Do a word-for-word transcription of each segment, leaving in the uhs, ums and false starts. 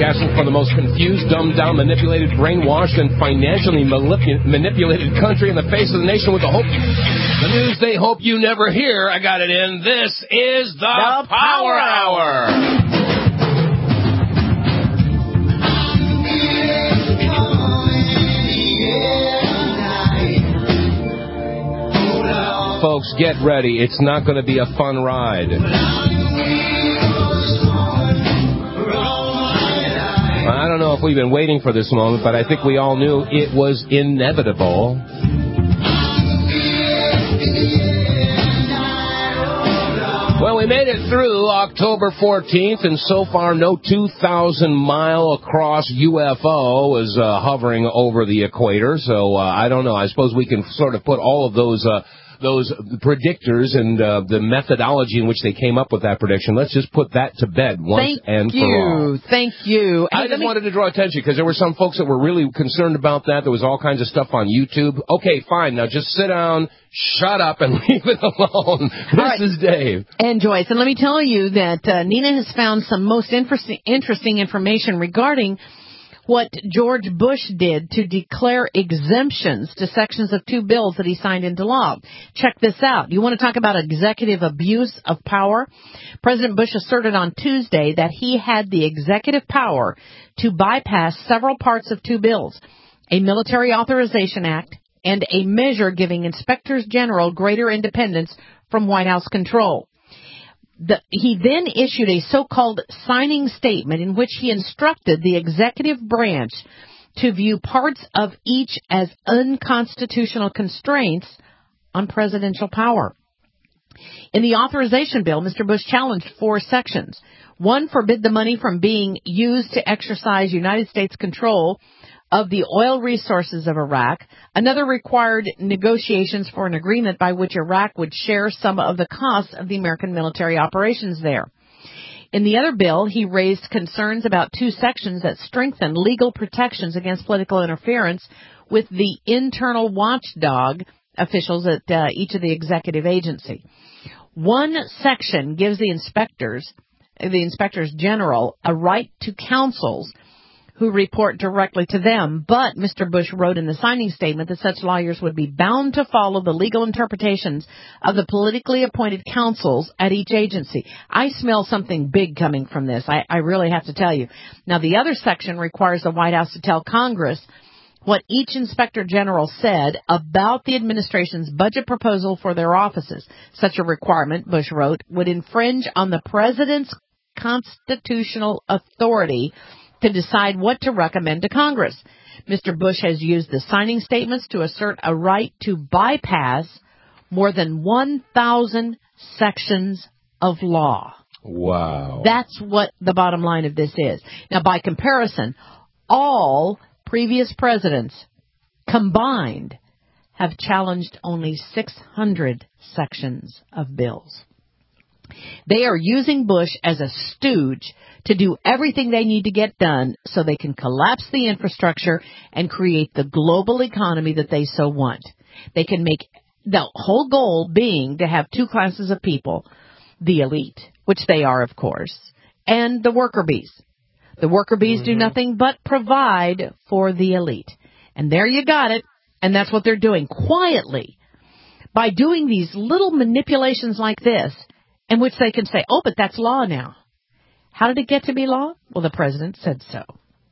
broadcasting from the most confused, dumbed down, manipulated, brainwashed, and financially manip- manipulated country in the face of the nation with the hope, the news they hope you never hear. I got it in. This is the, the Power, Power Hour. Hour. Folks, get ready. It's not going to be a fun ride. I don't know if we've been waiting for this moment, but I think we all knew it was inevitable. Well, we made it through October fourteenth, and so far no two thousand mile across U F O is uh, hovering over the equator. So uh, I don't know. I suppose we can sort of put all of those uh, those predictors and uh, the methodology in which they came up with that prediction. Let's just put that to bed once Thank and you. for all. Thank you. I hey, just me... wanted to draw attention because there were some folks that were really concerned about that. There was all kinds of stuff on YouTube. Okay, fine. Now just sit down, shut up, and leave it alone. This right. is Dave. And Joyce. And let me tell you that uh, Nina has found some most interesting, interesting information regarding what George Bush did to declare exemptions to sections of two bills that he signed into law. Check this out. You want to talk about executive abuse of power? President Bush asserted on Tuesday that he had the executive power to bypass several parts of two bills, a Military Authorization Act and a measure giving inspectors general greater independence from White House control. The, he then issued a so-called signing statement in which he instructed the executive branch to view parts of each as unconstitutional constraints on presidential power. In the authorization bill, Mister Bush challenged four sections. One forbid the money from being used to exercise United States control of the oil resources of Iraq. Another required negotiations for an agreement by which Iraq would share some of the costs of the American military operations there. In the other bill, he raised concerns about two sections that strengthen legal protections against political interference with the internal watchdog officials at uh, each of the executive agency. One section gives the inspectors, the inspectors general, a right to counsels who report directly to them, but Mister Bush wrote in the signing statement that such lawyers would be bound to follow the legal interpretations of the politically appointed counsels at each agency. I smell something big coming from this. I, I really have to tell you. Now, the other section requires the White House to tell Congress what each inspector general said about the administration's budget proposal for their offices. Such a requirement, Bush wrote, would infringe on the president's constitutional authority to decide what to recommend to Congress. Mister Bush has used the signing statements to assert a right to bypass more than one thousand sections of law. Wow. That's what the bottom line of this is. Now, by comparison, all previous presidents combined have challenged only six hundred sections of bills. They are using Bush as a stooge to do everything they need to get done so they can collapse the infrastructure and create the global economy that they so want. They can make the whole goal being to have two classes of people, the elite, which they are, of course, and the worker bees. The worker bees mm-hmm. do nothing but provide for the elite. And there you got it. And that's what they're doing quietly by doing these little manipulations like this, in which they can say, oh, but that's law now. How did it get to be law? Well, the president said so.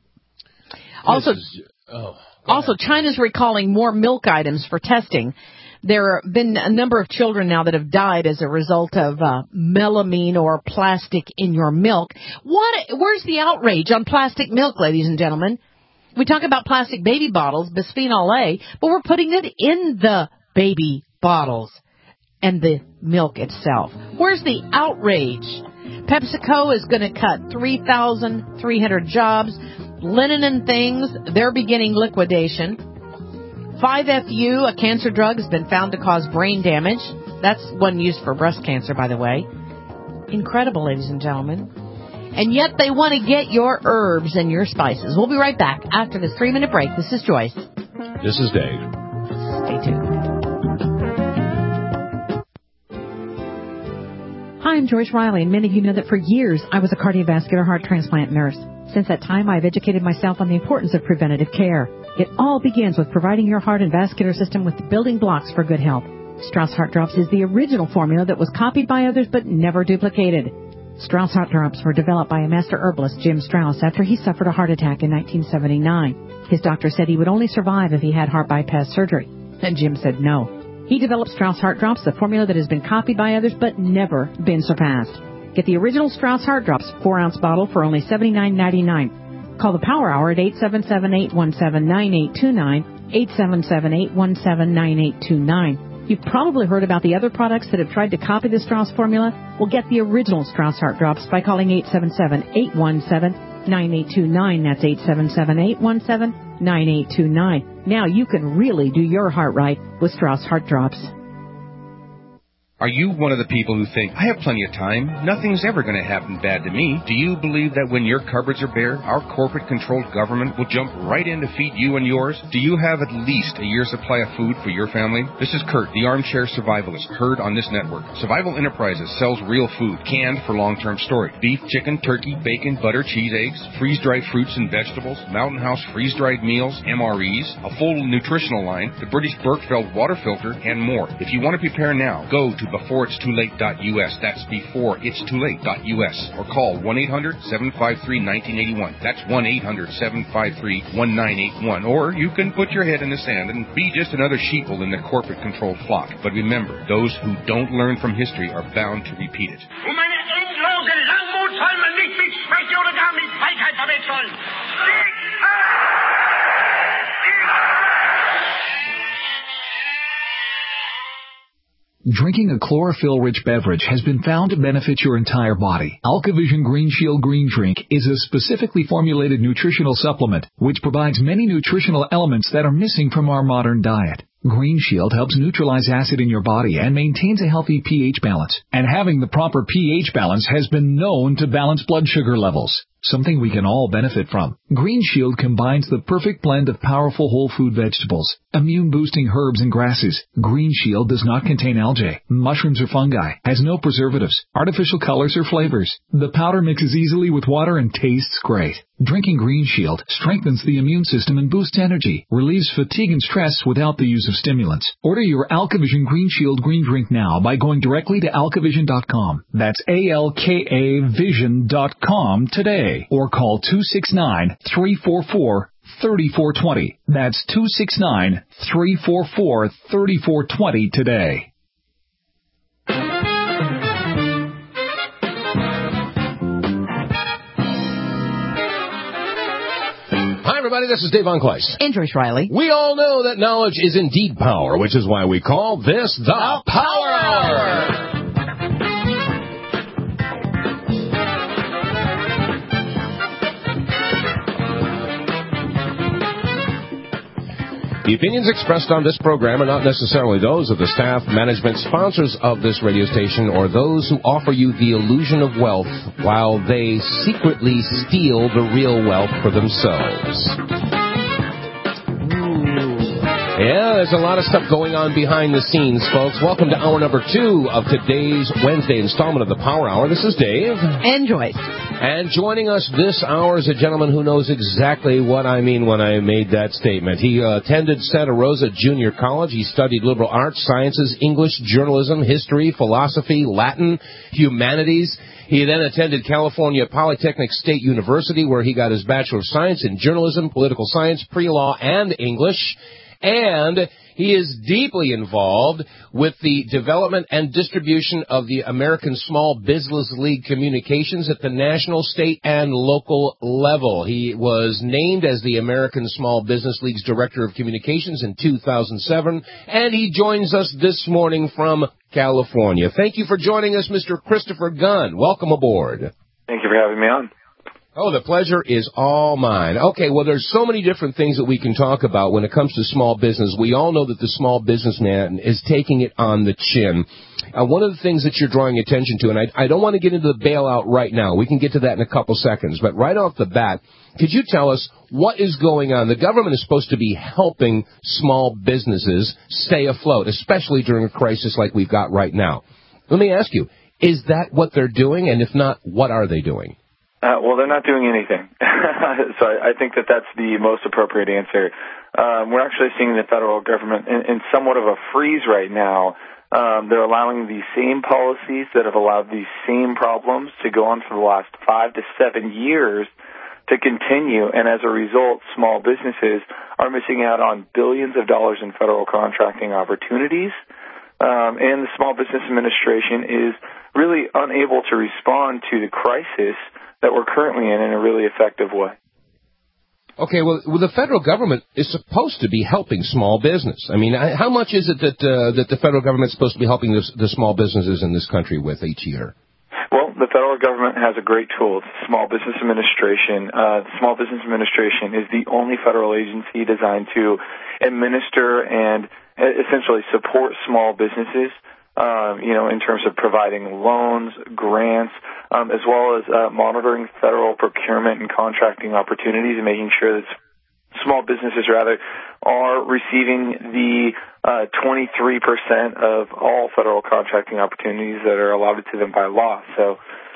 Also, is, oh, also China's recalling more milk items for testing. There have been a number of children now that have died as a result of uh, melamine or plastic in your milk. What? Where's the outrage on plastic milk, ladies and gentlemen? We talk about plastic baby bottles, bisphenol A, but we're putting it in the baby bottles and the milk itself. Where's the outrage? PepsiCo is going to cut three thousand three hundred jobs. Linen and Things, they're beginning liquidation. five F U, a cancer drug, has been found to cause brain damage. That's one used for breast cancer, by the way. Incredible, ladies and gentlemen. And yet they want to get your herbs and your spices. We'll be right back after this three-minute break. This is Joyce. This is Dave. Stay tuned. Hi, I'm Joyce Riley, and many of you know that for years I was a cardiovascular heart transplant nurse. Since that time, I've educated myself on the importance of preventative care. It all begins with providing your heart and vascular system with the building blocks for good health. Strauss Heart Drops is the original formula that was copied by others but never duplicated. Strauss Heart Drops were developed by a master herbalist, Jim Strauss, after he suffered a heart attack in nineteen seventy-nine. His doctor said he would only survive if he had heart bypass surgery, and Jim said no. He developed Strauss Heart Drops, the formula that has been copied by others but never been surpassed. Get the original Strauss Heart Drops four-ounce bottle for only seventy-nine ninety-nine. Call the Power Hour at eight seven seven, eight one seven, nine eight two nine, eight seven seven, eight one seven, nine eight two nine. You've probably heard about the other products that have tried to copy the Strauss formula. Well, get the original Strauss Heart Drops by calling eight seven seven, eight one seven, nine eight two nine. That's eight seven seven, eight one seven, nine eight two nine. Now you can really do your heart right with Strauss Heart Drops. Are you one of the people who think, I have plenty of time, nothing's ever going to happen bad to me? Do you believe that when your cupboards are bare, our corporate-controlled government will jump right in to feed you and yours? Do you have at least a year's supply of food for your family? This is Kurt, the armchair survivalist, heard on this network. Survival Enterprises sells real food, canned for long-term storage. Beef, chicken, turkey, bacon, butter, cheese, eggs, freeze-dried fruits and vegetables, Mountain House freeze-dried meals, M R Es, a full nutritional line, the British Berkefeld water filter, and more. If you want to prepare now, go to before it's too late dot U S. That's before it's too late dot U S. Or call one eight hundred, seven five three, one nine eight one. That's one eight hundred, seven five three, one nine eight one. Or you can put your head in the sand and be just another sheeple in the corporate-controlled flock. But remember, those who don't learn from history are bound to repeat it. Um eine endlose Langmut soll man nicht mit Schwäche oder gar mit Feigheit verwechseln. Drinking a chlorophyll-rich beverage has been found to benefit your entire body. AlkaVision Green Shield Green Drink is a specifically formulated nutritional supplement which provides many nutritional elements that are missing from our modern diet. Green Shield helps neutralize acid in your body and maintains a healthy pH balance. And having the proper pH balance has been known to balance blood sugar levels, something we can all benefit from. Green Shield combines the perfect blend of powerful whole food vegetables, immune-boosting herbs and grasses. Green Shield does not contain algae, mushrooms or fungi, has no preservatives, artificial colors or flavors. The powder mixes easily with water and tastes great. Drinking Green Shield strengthens the immune system and boosts energy, relieves fatigue and stress without the use of stimulants. Order your AlkaVision Green Shield Green Drink now by going directly to alkavision dot com. That's A L K A vision dot com today. Or call two six nine, three four four, three four two zero. That's two six nine, three four four, three four two zero today. Hi, everybody. This is Dave Von Kleist. And Joyce Riley. We all know that knowledge is indeed power, which is why we call this the, the Power Hour. The opinions expressed on this program are not necessarily those of the staff, management, sponsors of this radio station, or those who offer you the illusion of wealth while they secretly steal the real wealth for themselves. Yeah, there's a lot of stuff going on behind the scenes, folks. Welcome to hour number two of today's Wednesday installment of the Power Hour. This is Dave. And Joyce. And joining us this hour is a gentleman who knows exactly what I mean when I made that statement. He uh, attended Santa Rosa Junior College. He studied liberal arts, sciences, English, journalism, history, philosophy, Latin, humanities. He then attended California Polytechnic State University, where he got his Bachelor of Science in Journalism, Political Science, Pre-Law, and English. And he is deeply involved with the development and distribution of the American Small Business League communications at the national, state, and local level. He was named as the American Small Business League's Director of Communications in two thousand seven, and he joins us this morning from California. Thank you for joining us, Mister Christopher Gunn. Welcome aboard. Thank you for having me on. Oh, the pleasure is all mine. Okay, well, there's so many different things that we can talk about when it comes to small business. We all know that the small businessman is taking it on the chin. Uh, one of the things that you're drawing attention to, and I, I don't want to get into the bailout right now. We can get to that in a couple seconds. But right off the bat, could you tell us what is going on? The government is supposed to be helping small businesses stay afloat, especially during a crisis like we've got right now. Let me ask you, is that what they're doing? And if not, what are they doing? Uh, well, they're not doing anything. So I, I think that that's the most appropriate answer. Um, we're actually seeing the federal government in, in somewhat of a freeze right now. Um, they're allowing these same policies that have allowed these same problems to go on for the last five to seven years to continue, and as a result, small businesses are missing out on billions of dollars in federal contracting opportunities, um, and the Small Business Administration is really unable to respond to the crisis that we're currently in in a really effective way. Okay, well, well, the federal government is supposed to be helping small business. I mean, I, how much is it that uh, that the federal government is supposed to be helping this, the small businesses in this country with each year? Well, the federal government has a great tool. It's the Small Business Administration. Uh, the Small Business Administration is the only federal agency designed to administer and essentially support small businesses, um, you know, in terms of providing loans, grants, um, as well as uh, monitoring federal procurement and contracting opportunities and making sure that small businesses, rather, are receiving the uh, twenty-three percent of all federal contracting opportunities that are allotted to them by law. So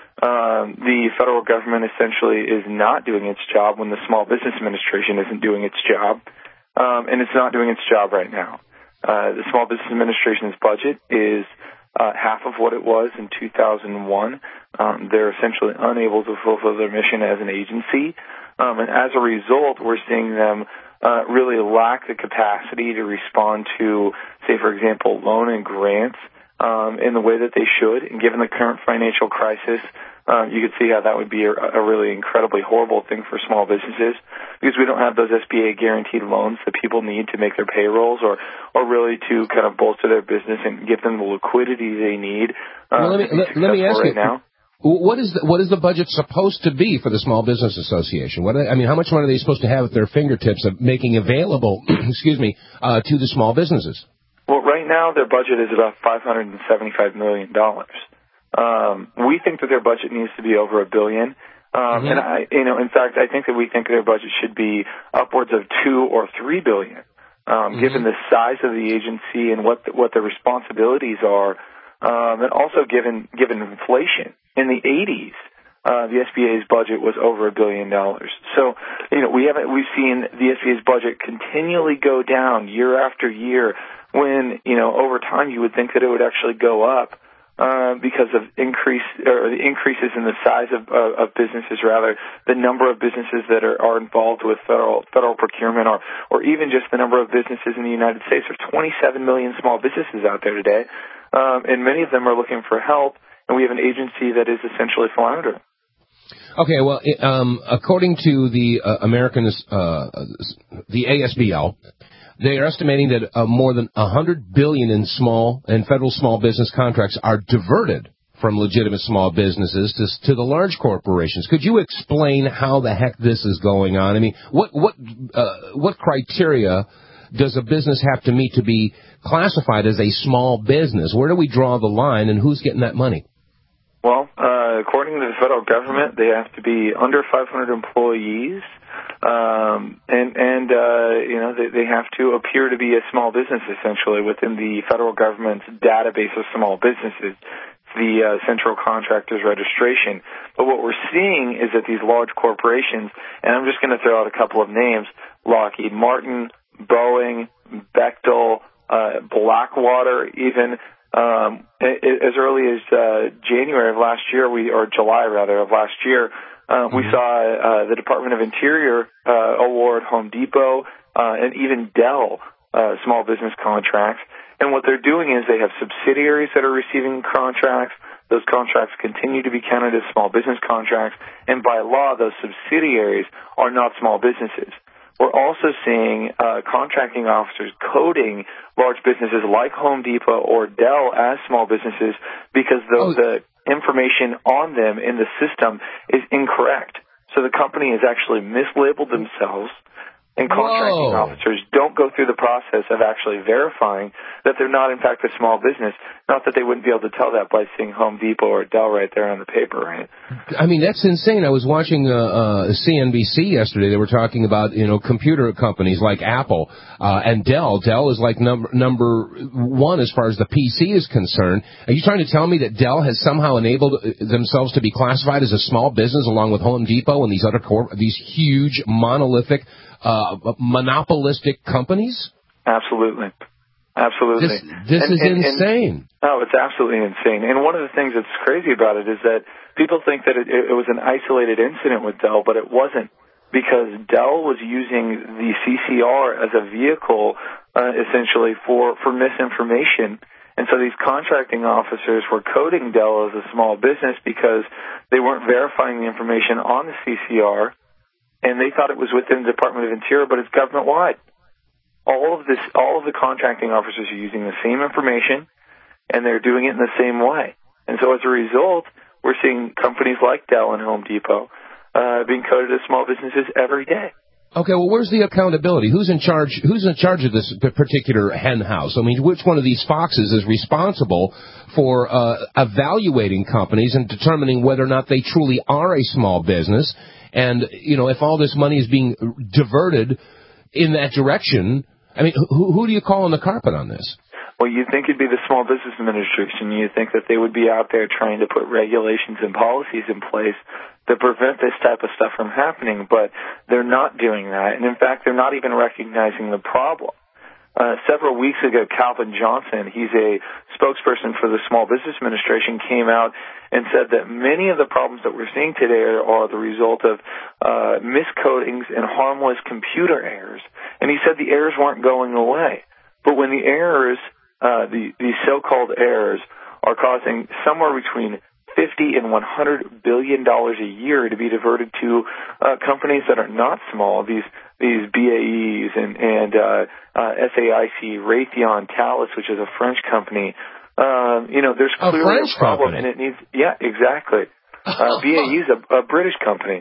um, the federal government essentially is not doing its job when the Small Business Administration isn't doing its job, um, and it's not doing its job right now. Uh, the Small Business Administration's budget is uh, half of what it was in two thousand one. Um, they're essentially unable to fulfill their mission as an agency. Um, and as a result, we're seeing them uh, really lack the capacity to respond to, say, for example, loan and grants um, in the way that they should. And given the current financial crisis, um, you could see how that would be a, a really incredibly horrible thing for small businesses, because we don't have those S B A guaranteed loans that people need to make their payrolls or, or really to kind of bolster their business and give them the liquidity they need. Uh, well, let me, let, let me ask right you. Now. What is the, what is the budget supposed to be for the Small Business Association? What I mean, how much money are they supposed to have at their fingertips of making available, excuse me, uh, to the small businesses? Well, right now their budget is about five hundred seventy-five million dollars. Um, we think that their budget needs to be over a billion. Um, mm-hmm. And I, you know, in fact, I think that we think their budget should be upwards of two or three billion, um, mm-hmm. given the size of the agency and what the, what the responsibilities are, um, and also given given inflation. In the eighties, uh, the S B A's budget was over a billion dollars. So, you know, we haven't we've seen the S B A's budget continually go down year after year. When, you know, over time you would think that it would actually go up uh, because of increase or the increases in the size of, uh, of businesses, rather the number of businesses that are, are involved with federal federal procurement, or or even just the number of businesses in the United States. There's twenty-seven million small businesses out there today, um, and many of them are looking for help. And we have an agency that is essentially floundering. Okay, well, um, according to the uh, American, uh, the A S B L, they are estimating that uh, more than one hundred billion dollars in small and federal small business contracts are diverted from legitimate small businesses to, to the large corporations. Could you explain how the heck this is going on? I mean, what what uh, what criteria does a business have to meet to be classified as a small business? Where do we draw the line, and who's getting that money? Well, uh, according to the federal government, they have to be under five hundred employees, um, and and uh, you know they, they have to appear to be a small business essentially within the federal government's database of small businesses, the uh, Central Contractors Registration. But what we're seeing is that these large corporations, and I'm just going to throw out a couple of names: Lockheed Martin, Boeing, Bechtel, uh, Blackwater, even. Um, as early as uh, January of last year, we or July rather of last year, uh, we saw uh, the Department of Interior uh, award Home Depot uh, and even Dell uh, small business contracts. And what they're doing is they have subsidiaries that are receiving contracts. Those contracts continue to be counted as small business contracts, and by law, those subsidiaries are not small businesses. We're also seeing uh, contracting officers coding large businesses like Home Depot or Dell as small businesses because the, oh. the information on them in the system is incorrect. So the company has actually mislabeled themselves, And contracting Whoa. officers don't go through the process of actually verifying that they're not, in fact, a small business. Not that they wouldn't be able to tell that by seeing Home Depot or Dell right there on the paper, right? I mean, that's insane. I was watching uh, uh, C N B C yesterday. They were talking about, you know, computer companies like Apple uh, and Dell. Dell is like number number one as far as the P C is concerned. Are you trying to tell me that Dell has somehow enabled themselves to be classified as a small business along with Home Depot and these other cor- these huge monolithic Uh, monopolistic companies? Absolutely. Absolutely. This, this and, is and, insane. And, oh, it's absolutely insane. And one of the things that's crazy about it is that people think that it, it was an isolated incident with Dell, but it wasn't, because Dell was using the C C R as a vehicle, uh, essentially, for, for misinformation. And so these contracting officers were coding Dell as a small business because they weren't verifying the information on the C C R, and they thought it was within the Department of Interior, but it's government-wide. All of this, all of the contracting officers are using the same information, and they're doing it in the same way. And so as a result, we're seeing companies like Dell and Home Depot uh, being coded as small businesses every day. Okay, well, where's the accountability? Who's in charge? Who's in charge of this particular hen house? I mean, which one of these foxes is responsible for uh, evaluating companies and determining whether or not they truly are a small business? And, you know, if all this money is being diverted in that direction, I mean, who, who do you call on the carpet on this? Well, you'd think it'd be the Small Business Administration. You'd think that they would be out there trying to put regulations and policies in place to prevent this type of stuff from happening, but they're not doing that. And, in fact, they're not even recognizing the problem. Uh, several weeks ago, Calvin Johnson, he's a spokesperson for the Small Business Administration, came out and said that many of the problems that we're seeing today are, are the result of uh, miscodings and harmless computer errors. And he said the errors weren't going away. But when the errors, uh, the, the so-called errors, are causing somewhere between fifty and one hundred billion dollars a year to be diverted to uh, companies that are not small, these these B A Es and, and uh, uh, S A I C, Raytheon, Thales, which is a French company. Um, you know, there's a clearly French a problem, company. and it needs. Yeah, exactly. Uh, B A E is a, a British company.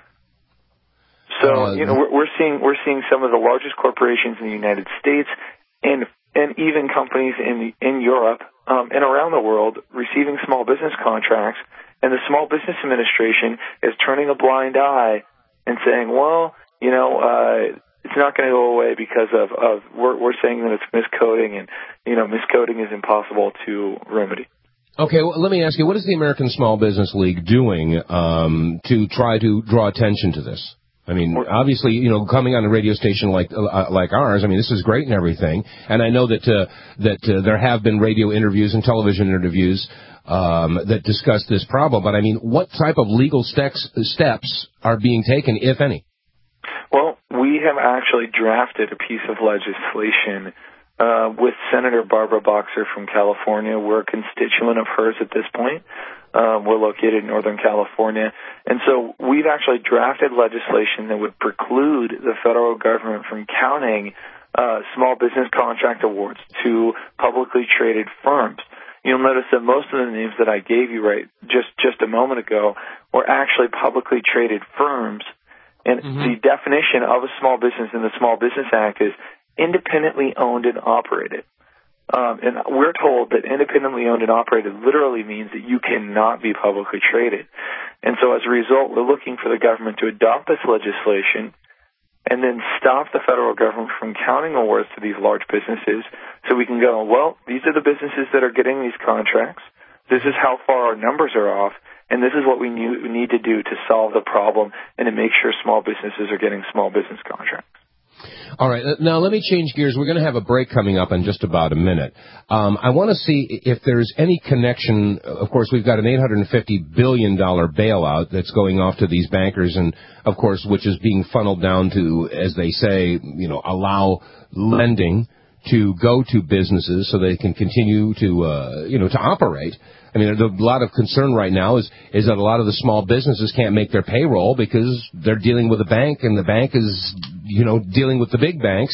So uh, you know, we're, we're seeing we're seeing some of the largest corporations in the United States, and and even companies in in Europe um, and around the world receiving small business contracts, and the Small Business Administration is turning a blind eye and saying, well, you know, uh, it's not going to go away because of, of we're, we're saying that it's miscoding, and, you know, miscoding is impossible to remedy. Okay, well, let me ask you, what is the American Small Business League doing um, to try to draw attention to this? I mean, obviously, you know, coming on a radio station like uh, like ours, I mean, this is great and everything. And I know that uh, that uh, there have been radio interviews and television interviews um, that discuss this problem. But, I mean, what type of legal steps, steps are being taken, if any? Well, we have actually drafted a piece of legislation uh, with Senator Barbara Boxer from California. We're a constituent of hers at this point. Um, we're located in Northern California. And so we've actually drafted legislation that would preclude the federal government from counting uh, small business contract awards to publicly traded firms. You'll notice that most of the names that I gave you right just, just a moment ago were actually publicly traded firms. And mm-hmm. the definition of a small business in the Small Business Act is independently owned and operated. Um, and we're told that independently owned and operated literally means that you cannot be publicly traded. And so as a result, we're looking for the government to adopt this legislation and then stop the federal government from counting awards to these large businesses so we can go, well, these are the businesses that are getting these contracts. This is how far our numbers are off. And this is what we need to do to solve the problem and to make sure small businesses are getting small business contracts. All right. Now, let me change gears. We're going to have a break coming up in just about a minute. Um, I want to see if there's any connection. Of course, we've got an eight hundred fifty billion dollars bailout that's going off to these bankers, and, of course, which is being funneled down to, as they say, you know, allow lending to go to businesses so they can continue to, uh, you know, to operate. I mean, there's a lot of concern right now is, is that a lot of the small businesses can't make their payroll because they're dealing with a bank, and the bank is, you know, dealing with the big banks.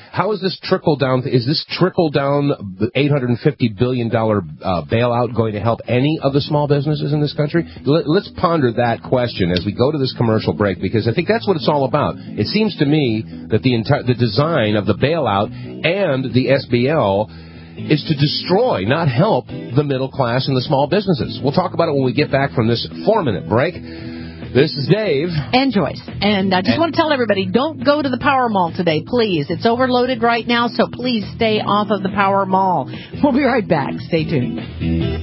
How is this trickle down? Is this trickle down eight hundred fifty billion dollars uh, bailout going to help any of the small businesses in this country? Let, let's ponder that question as we go to this commercial break, because I think that's what it's all about. It seems to me that the entire the design of the bailout and the S B L is to destroy, not help, the middle class and the small businesses. We'll talk about it when we get back from this four-minute break. This is Dave. And Joyce. And I just and want to tell everybody, don't go to the Power Mall today, please. It's overloaded right now, so please stay off of the Power Mall. We'll be right back. Stay tuned.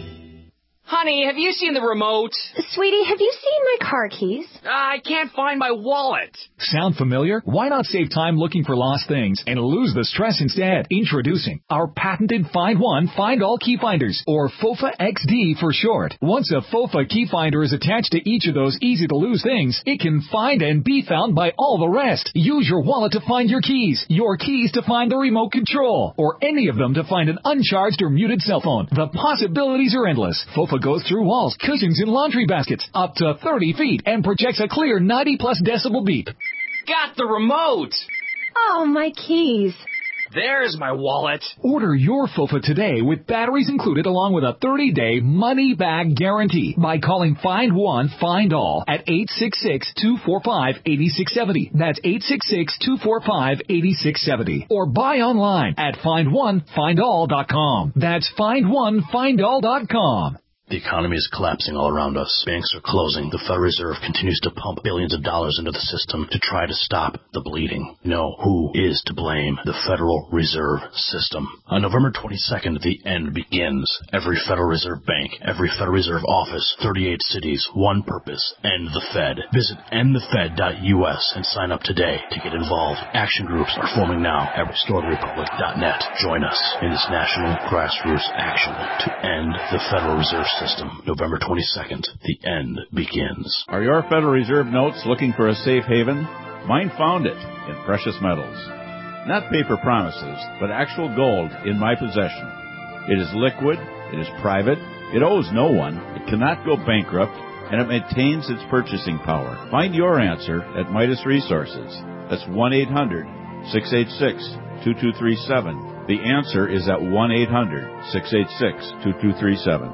Honey, have you seen the remote? Sweetie, have you seen my car keys? Uh, I can't find my wallet. Sound familiar? Why not save time looking for lost things and lose the stress instead? Introducing our patented Find One, Find All Key Finders, or FOFA X D for short. Once a FOFA key finder is attached to each of those easy-to-lose things, it can find and be found by all the rest. Use your wallet to find your keys, your keys to find the remote control, or any of them to find an uncharged or muted cell phone. The possibilities are endless. FOFA goes through walls, cushions, and laundry baskets up to thirty feet and projects a clear ninety plus decibel beep. Got the remote! Oh, my keys. There's my wallet. Order your FOFA today with batteries included along with a thirty-day money-back guarantee by calling Find One, Find All at eight six six, two four five, eight six seven zero. That's eight six six, two four five, eight six seven zero. Or buy online at find one find all dot com. That's find one find all dot com. The economy is collapsing all around us. Banks are closing. The Federal Reserve continues to pump billions of dollars into the system to try to stop the bleeding. No, who is to blame? The Federal Reserve System. On November twenty-second, the end begins. Every Federal Reserve bank, every Federal Reserve office, thirty-eight cities, one purpose, end the Fed. Visit end the fed dot U S and sign up today to get involved. Action groups are forming now at restore the republic dot net. Join us in this national grassroots action to end the Federal Reserve System. System, November twenty-second. The end begins. Are your Federal Reserve notes looking for a safe haven? Mine found it in precious metals. Not paper promises, but actual gold in my possession. It is liquid, it is private, it owes no one, it cannot go bankrupt, and it maintains its purchasing power. Find your answer at Midas Resources. That's one eight hundred, six eight six, two two three seven. The answer is at one eight hundred, six eight six, two two three seven.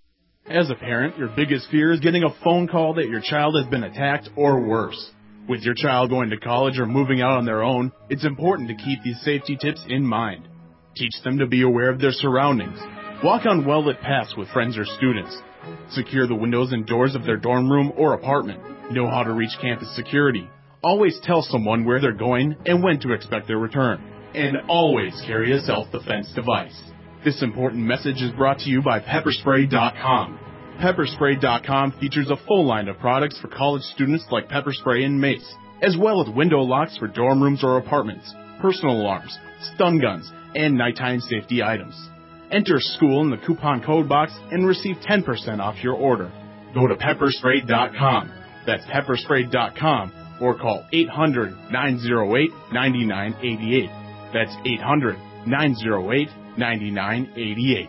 As a parent, your biggest fear is getting a phone call that your child has been attacked or worse. With your child going to college or moving out on their own, it's important to keep these safety tips in mind. Teach them to be aware of their surroundings. Walk on well-lit paths with friends or students. Secure the windows and doors of their dorm room or apartment. Know how to reach campus security. Always tell someone where they're going and when to expect their return. And always carry a self-defense device. This important message is brought to you by pepper spray dot com. pepper spray dot com features a full line of products for college students like pepper spray and mace, as well as window locks for dorm rooms or apartments, personal alarms, stun guns, and nighttime safety items. Enter school in the coupon code box and receive ten percent off your order. Go to pepper spray dot com. That's pepper spray dot com or call eight hundred, nine oh eight, nine nine eight eight. That's eight hundred, nine oh eight, nine nine eight eight.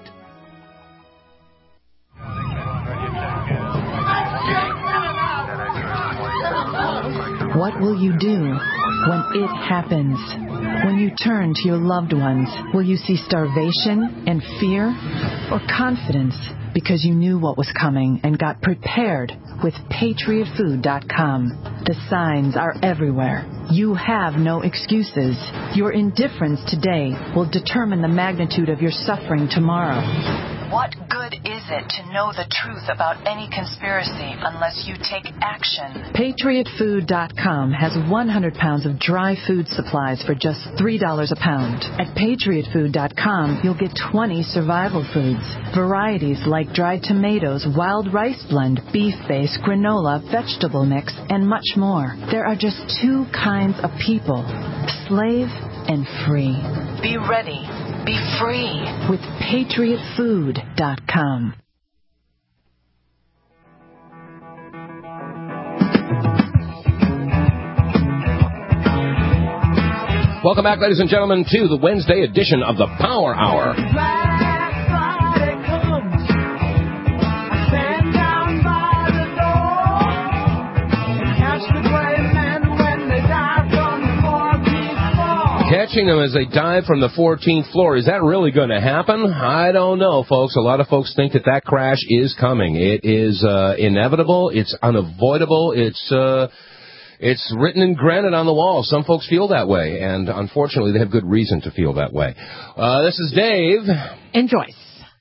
What will you do when it happens? When you turn to your loved ones, will you see starvation and fear, or confidence because you knew what was coming and got prepared with Patriot Food dot com? The signs are everywhere. You have no excuses. Your indifference today will determine the magnitude of your suffering tomorrow. What good is it to know the truth about any conspiracy unless you take action? Patriot Food dot com has one hundred pounds of dry food supplies for just three dollars a pound. At Patriot Food dot com, you'll get twenty survival foods. Varieties like dried tomatoes, wild rice blend, beef base, granola, vegetable mix, and much more. There are just two kinds of people, slave and free. Be ready. Be free with Patriot Food dot com. Welcome back, ladies and gentlemen, to the Wednesday edition of the Power Hour. Catch watching them as they dive from the fourteenth floor. Is that really going to happen? I don't know, folks. A lot of folks think that that crash is coming. It is uh, inevitable. It's unavoidable. It's uh, it's written in granite on the wall. Some folks feel that way, and unfortunately, they have good reason to feel that way. Uh, this is Dave. And Joyce.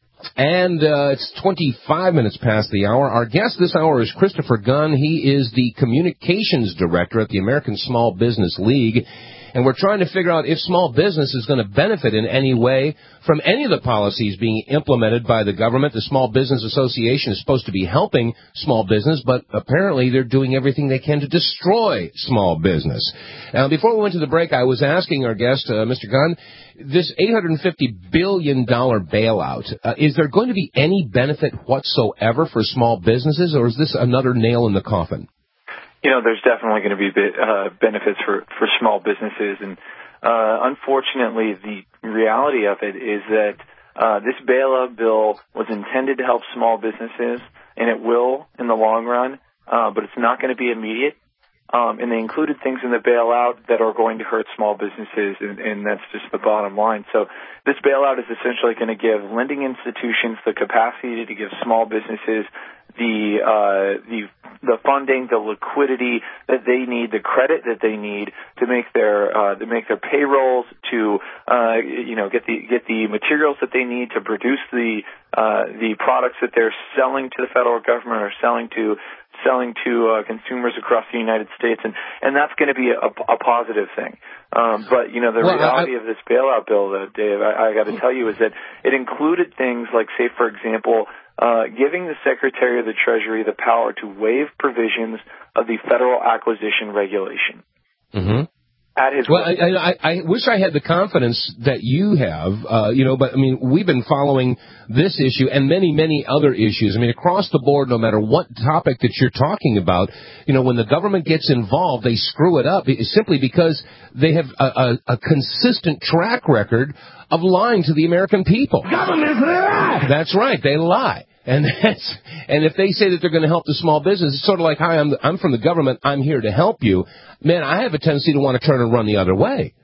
And uh, it's twenty-five minutes past the hour. Our guest this hour is Christopher Gunn. He is the Communications Director at the American Small Business League. And we're trying to figure out if small business is going to benefit in any way from any of the policies being implemented by the government. The Small Business Association is supposed to be helping small business, but apparently they're doing everything they can to destroy small business. Now, before we went to the break, I was asking our guest, uh, Mister Gunn, this eight hundred fifty billion dollars bailout, uh, is there going to be any benefit whatsoever for small businesses, or is this another nail in the coffin? You know, there's definitely going to be uh, benefits for, for small businesses. And uh, unfortunately, the reality of it is that uh, this bailout bill was intended to help small businesses, and it will in the long run, uh, but it's not going to be immediate. Um, and they included things in the bailout that are going to hurt small businesses, and, and that's just the bottom line. So this bailout is essentially going to give lending institutions the capacity to give small businesses the uh, the the funding, the liquidity that they need, the credit that they need to make their uh, to make their payrolls, to uh, you know get the get the materials that they need to produce the uh, the products that they're selling to the federal government or selling to selling to uh, consumers across the United States, and and that's going to be a, a positive thing. Um, but you know the well, reality I, of this bailout bill, uh, Dave, I, I got to tell you, is that it included things like, say, for example, Uh, giving the Secretary of the Treasury the power to waive provisions of the Federal Acquisition Regulation. Mm-hmm. At his well, I, I, I wish I had the confidence that you have, uh, you know, but, I mean, we've been following this issue and many, many other issues. I mean, across the board, no matter what topic that you're talking about, you know, when the government gets involved, they screw it up simply because they have a, a, a consistent track record of lying to the American people. Government's lie! That's right, they lie. And that's, and if they say that they're going to help the small business, it's sort of like, hi, I'm, I'm from the government, I'm here to help you. Man, I have a tendency to want to turn and run the other way.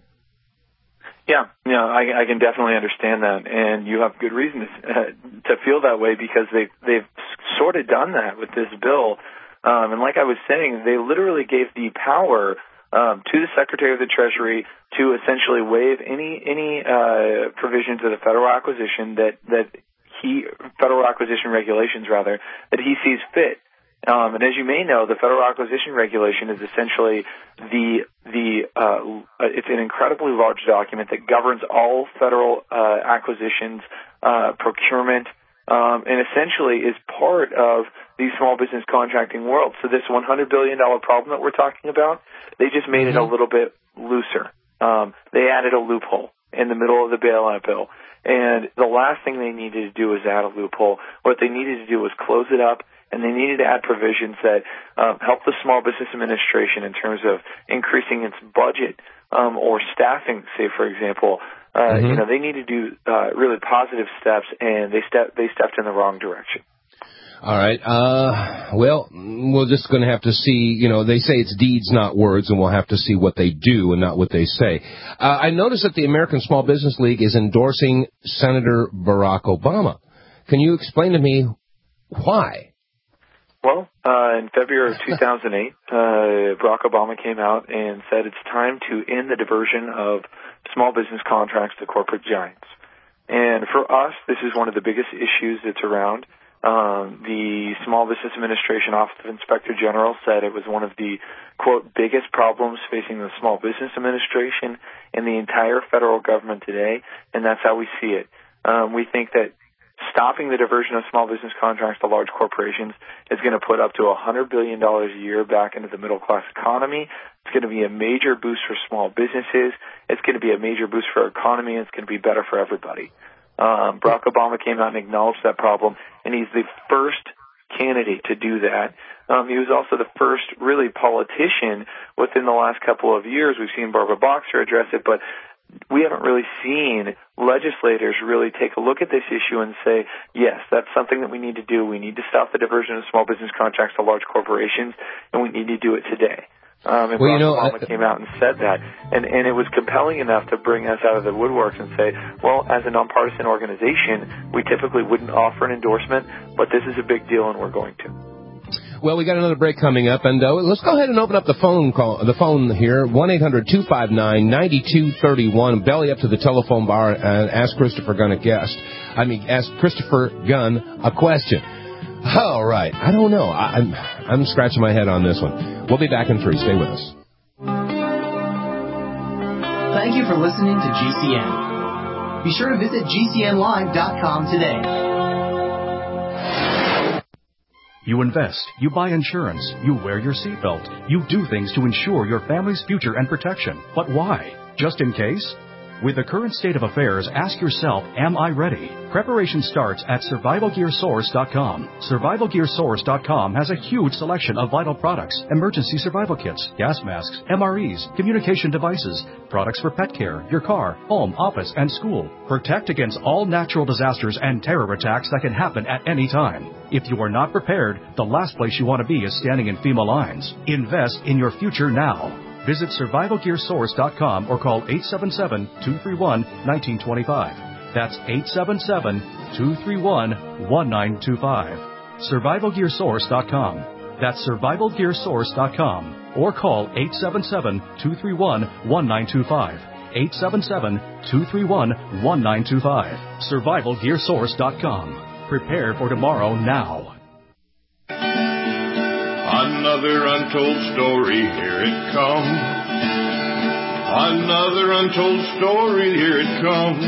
Yeah, yeah, I, I can definitely understand that, and you have good reason to, uh, to feel that way because they've, they've sort of done that with this bill. Um, and like I was saying, they literally gave the power um, to the Secretary of the Treasury to essentially waive any any uh, provisions of the federal acquisition that that he federal acquisition regulations rather that he sees fit. Um, and as you may know, the Federal Acquisition Regulation is essentially the the uh, it's an incredibly large document that governs all federal uh, acquisitions, uh, procurement, um, and essentially is part of the small business contracting world. So this one hundred billion dollars problem that we're talking about, they just made mm-hmm. it a little bit looser. Um, they added a loophole in the middle of the bailout bill. And the last thing they needed to do was add a loophole. What they needed to do was close it up, and they needed to add provisions that um, help the Small Business Administration in terms of increasing its budget um, or staffing, say, for example. Uh, mm-hmm. You know, they need to do uh, really positive steps, and they step they stepped in the wrong direction. All right. Uh, well, we're just going to have to see, you know, they say it's deeds, not words, and we'll have to see what they do and not what they say. Uh, I noticed that the American Small Business League is endorsing Senator Barack Obama. Can you explain to me why? Well, uh, in February of two thousand eight, uh, Barack Obama came out and said it's time to end the diversion of small business contracts to corporate giants. And for us, this is one of the biggest issues that's around. Um, the Small Business Administration Office of Inspector General said it was one of the, quote, biggest problems facing the Small Business Administration and the entire federal government today, and that's how we see it. Um, we think that stopping the diversion of small business contracts to large corporations is going to put up to one hundred billion dollars a year back into the middle-class economy. It's going to be a major boost for small businesses. It's going to be a major boost for our economy, and it's going to be better for everybody. Um, Barack Obama came out and acknowledged that problem, and he's the first candidate to do that. Um, he was also the first really politician within the last couple of years. We've seen Barbara Boxer address it, but we haven't really seen legislators really take a look at this issue and say, yes, that's something that we need to do. We need to stop the diversion of small business contracts to large corporations, and we need to do it today. Um, and well, Barack you know, Obama uh, came out and said that. And, and it was compelling enough to bring us out of the woodworks and say, well, as a nonpartisan organization, we typically wouldn't offer an endorsement, but this is a big deal and we're going to. Well, we got another break coming up, and uh, let's go ahead and open up the phone call, the phone here, one eight hundred two five nine nine two three one. Belly up to the telephone bar and ask Christopher Gunn a guest. I mean, ask Christopher Gunn a question. All right. I don't know. I, I'm I'm scratching my head on this one. We'll be back in three. Stay with us. Thank you for listening to G C N. Be sure to visit G C N live dot com today. You invest, you buy insurance, you wear your seatbelt, you do things to ensure your family's future and protection. But why? Just in case? With the current state of affairs, ask yourself, am I ready? Preparation starts at survival gear source dot com. survival gear source dot com has a huge selection of vital products, emergency survival kits, gas masks, M R Es, communication devices, products for pet care, your car, home, office, and school. Protect against all natural disasters and terror attacks that can happen at any time. If you are not prepared, the last place you want to be is standing in FEMA lines. Invest in your future now. Visit survival gear source dot com or call eight seven seven, two three one, one nine two five. That's eight seven seven, two three one, one nine two five. survival gear source dot com. That's survival gear source dot com or call eight seven seven, two three one, one nine two five. eight seven seven, two three one, one nine two five. survival gear source dot com. Prepare for tomorrow now. Another untold story, here it comes. Another untold story, here it comes.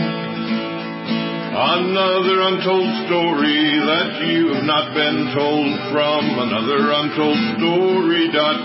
Another untold story that you have not been told from another untold story dot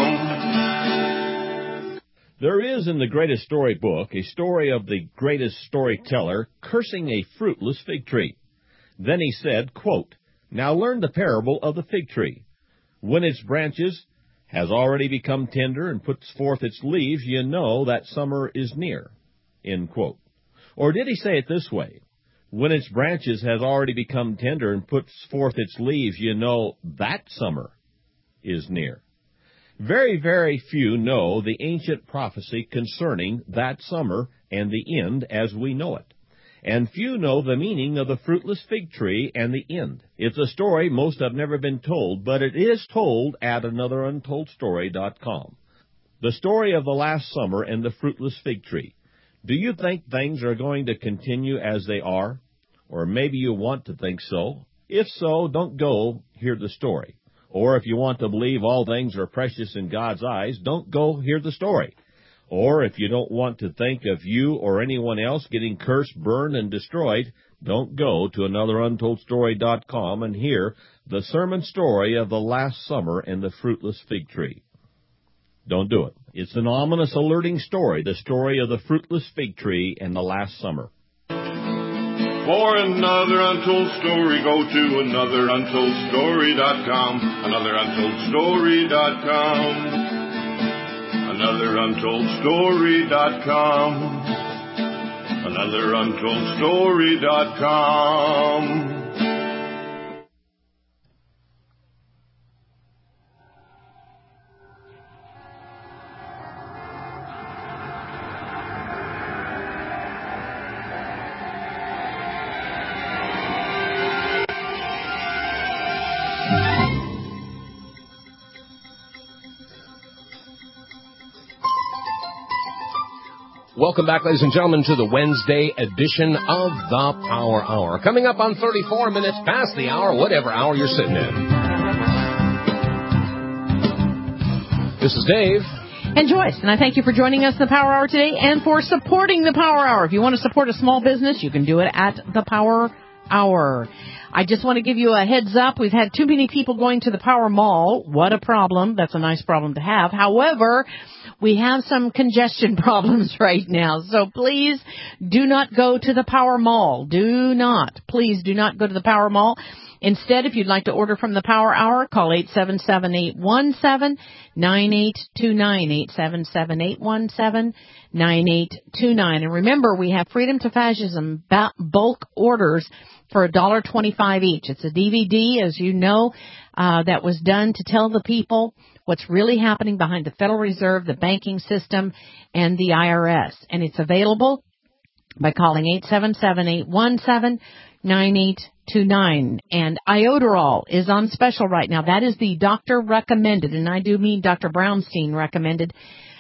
com. There is in the Greatest Story book a story of the greatest storyteller cursing a fruitless fig tree. Then he said, quote, "Now learn the parable of the fig tree. When its branches has already become tender and puts forth its leaves, you know that summer is near." End quote. Or did he say it this way? When its branches has already become tender and puts forth its leaves, you know that summer is near. Very, very few know the ancient prophecy concerning that summer and the end as we know it. And few know the meaning of the fruitless fig tree and the end. It's a story most have never been told, but it is told at another untold story dot com. The story of the last summer and the fruitless fig tree. Do you think things are going to continue as they are? Or maybe you want to think so. If so, don't go hear the story. Or if you want to believe all things are precious in God's eyes, don't go hear the story. Or if you don't want to think of you or anyone else getting cursed, burned, and destroyed, don't go to another untold story dot com and hear the sermon story of the last summer and the fruitless fig tree. Don't do it. It's an ominous, alerting story, the story of the fruitless fig tree and the last summer. For another untold story, go to another untold story dot com. another untold story dot com. another untold story dot com. another untold story dot com. Welcome back, ladies and gentlemen, to the Wednesday edition of the Power Hour. Coming up on thirty-four minutes past the hour, whatever hour you're sitting in. This is Dave. And Joyce, and I thank you for joining us in the Power Hour today and for supporting the Power Hour. If you want to support a small business, you can do it at the Power Hour. I just want to give you a heads up. We've had too many people going to the Power Mall. What a problem. That's a nice problem to have. However, we have some congestion problems right now. So please do not go to the Power Mall. Do not. Please do not go to the Power Mall. Instead, if you'd like to order from the Power Hour, call eight seven seven, eight one seven, nine eight two nine, eight seven seven, eight one seven, nine eight two nine. And remember, we have Freedom to Fascism bulk orders for one dollar twenty-five each. It's a D V D, as you know, uh, that was done to tell the people what's really happening behind the Federal Reserve, the banking system, and the I R S. And it's available by calling eight seven seven, eight one seven, nine eight two nine. And Ioderol is on special right now. That is the doctor recommended, and I do mean Doctor Brownstein recommended,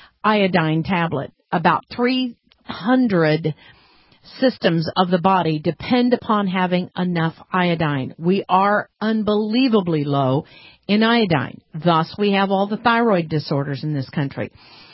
iodine tablet. About three hundred systems of the body depend upon having enough iodine. We are unbelievably low in iodine. Thus, we have all the thyroid disorders in this country.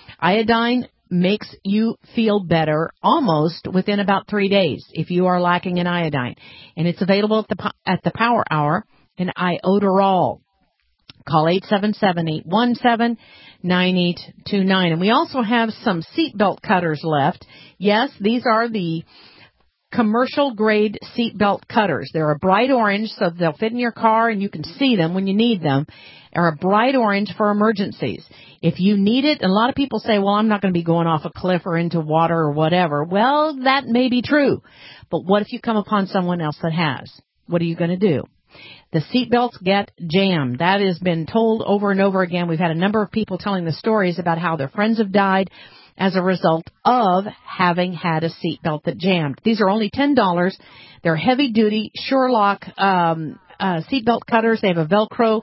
Iodine makes you feel better almost within about three days if you are lacking in iodine. And it's available at the at the Power Hour in Ioderol. Call eight seven seven, eight one seven, nine eight two nine. And we also have some seatbelt cutters left. Yes, these are the commercial grade seatbelt cutters. They're a bright orange, so they'll fit in your car and you can see them when you need them. They're a bright orange for emergencies. If you need it, and a lot of people say, well, I'm not going to be going off a cliff or into water or whatever. Well, that may be true. But what if you come upon someone else that has? What are you going to do? The seatbelts get jammed. That has been told over and over again. We've had a number of people telling the stories about how their friends have died as a result of having had a seatbelt that jammed. These are only ten dollars. They're heavy-duty Sherlock um, uh, seatbelt cutters. They have a Velcro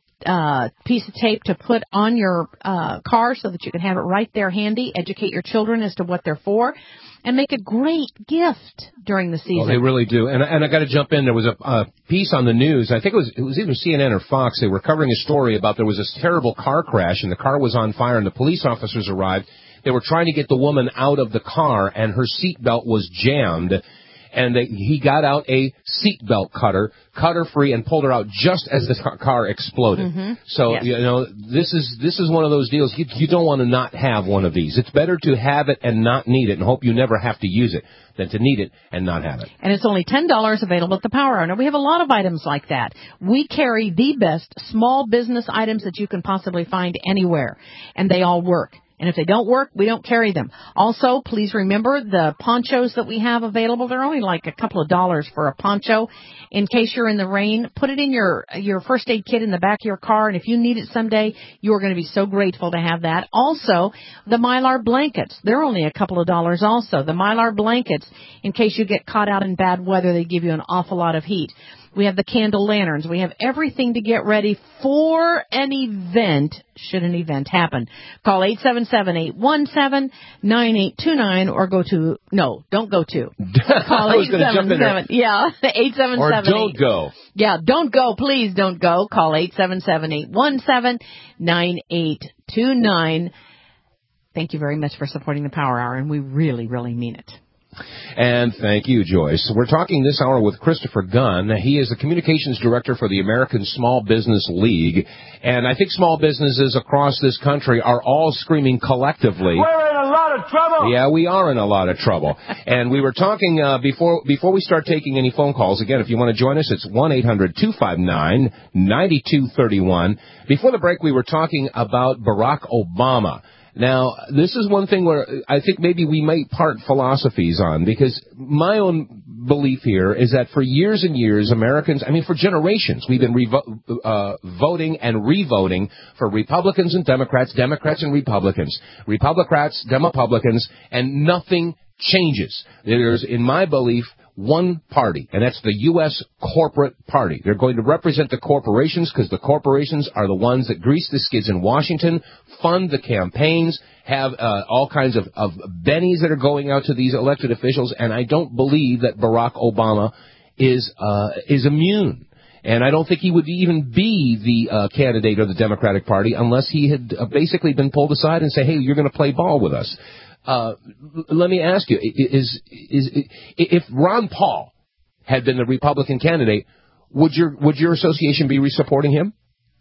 uh, piece of tape to put on your uh, car so that you can have it right there handy. Educate your children as to what they're for, and make a great gift during the season. Well, they really do. And, and I got to jump in. There was a, a piece on the news. I think it was it was either C N N or Fox. They were covering a story about there was this terrible car crash, and the car was on fire, and the police officers arrived. They were trying to get the woman out of the car, and her seatbelt was jammed. And they, he got out a seatbelt cutter, cut her free, and pulled her out just as the car exploded. Mm-hmm. So, yes. you know, this is this is one of those deals. You, you don't want to not have one of these. It's better to have it and not need it and hope you never have to use it than to need it and not have it. And it's only ten dollars available at the Power Hour. Now, we have a lot of items like that. We carry the best small business items that you can possibly find anywhere, and they all work. And if they don't work, we don't carry them. Also, please remember the ponchos that we have available. They're only like a couple of dollars for a poncho. In case you're in the rain, put it in your your first aid kit in the back of your car. And if you need it someday, you are going to be so grateful to have that. Also, the Mylar blankets. They're only a couple of dollars also. The Mylar blankets, in case you get caught out in bad weather, they give you an awful lot of heat. We have the candle lanterns. We have everything to get ready for an event, should an event happen. Call eight seven seven, eight one seven, nine eight two nine or go to, no, don't go to. Call I was going to jump in there. Yeah, eight seven seven. Or don't go. Yeah, don't go. Please don't go. Call eight seven seven, eight one seven, nine eight two nine. Thank you very much for supporting the Power Hour, and we really, really mean it. And thank you, Joyce. We're talking this hour with Christopher Gunn. He is the communications director for the American Small Business League. And I think small businesses across this country are all screaming collectively. We're in a lot of trouble. Yeah, we are in a lot of trouble. And we were talking uh, before before we start taking any phone calls. Again, if you want to join us, it's one eight hundred two five nine nine two three one. Before the break, we were talking about Barack Obama. Now, this is one thing where I think maybe we might part philosophies on, because my own belief here is that for years and years, Americans, I mean, for generations, we've been revo- uh, voting and re-voting for Republicans and Democrats, Democrats and Republicans, Republicans, Demopublicans, and nothing changes. There's, in my belief, one party, and that's the U S corporate party. They're going to represent the corporations because the corporations are the ones that grease the skids in Washington, fund the campaigns, have uh, all kinds of, of bennies that are going out to these elected officials, and I don't believe that Barack Obama is uh, is immune. And I don't think he would even be the uh, candidate of the Democratic Party unless he had uh, basically been pulled aside and say, hey, you're going to play ball with us. Uh, let me ask you, is, is, is, if Ron Paul had been the Republican candidate, would your, would your association be supporting him?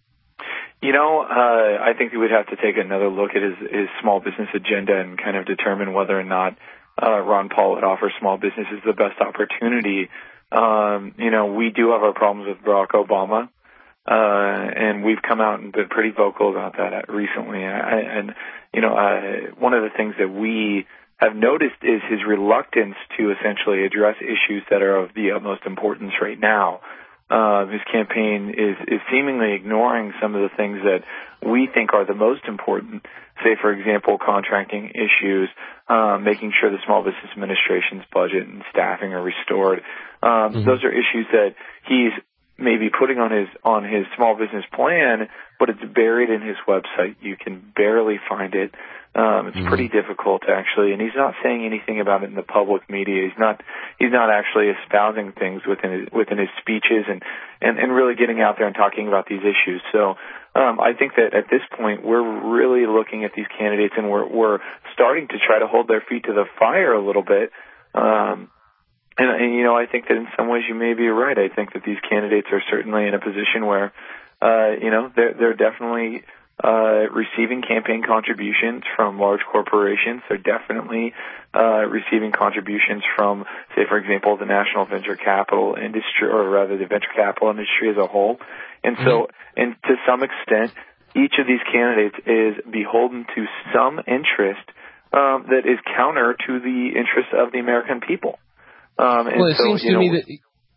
You know, uh, I think we would have to take another look at his, his small business agenda and kind of determine whether or not, uh, Ron Paul would offer small businesses the best opportunity. Um, you know, we do have our problems with Barack Obama. Uh, and we've come out and been pretty vocal about that recently. I, and, you know, uh, one of the things that we have noticed is his reluctance to essentially address issues that are of the utmost importance right now. uh, his campaign is, is seemingly ignoring some of the things that we think are the most important. Say, for example, contracting issues, um, making sure the Small Business Administration's budget and staffing are restored. Um, mm-hmm. Those are issues that he's maybe putting on his on his small business plan, but it's buried in his website. You can barely find it. Um, it's mm-hmm. pretty difficult, actually, and he's not saying anything about it in the public media. He's not he's not actually espousing things within his, within his speeches and, and, and really getting out there and talking about these issues. So um, I think that at this point we're really looking at these candidates and we're we're starting to try to hold their feet to the fire a little bit. Um, and, and you know, I think that in some ways you may be right. I think that these candidates are certainly in a position where uh, you know they're they're definitely Uh, receiving campaign contributions from large corporations. They're definitely uh, receiving contributions from, say, for example, the national venture capital industry, or rather the venture capital industry as a whole. And so, and to some extent, each of these candidates is beholden to some interest um, that is counter to the interests of the American people. Um, and well, it so, seems you to know, me that...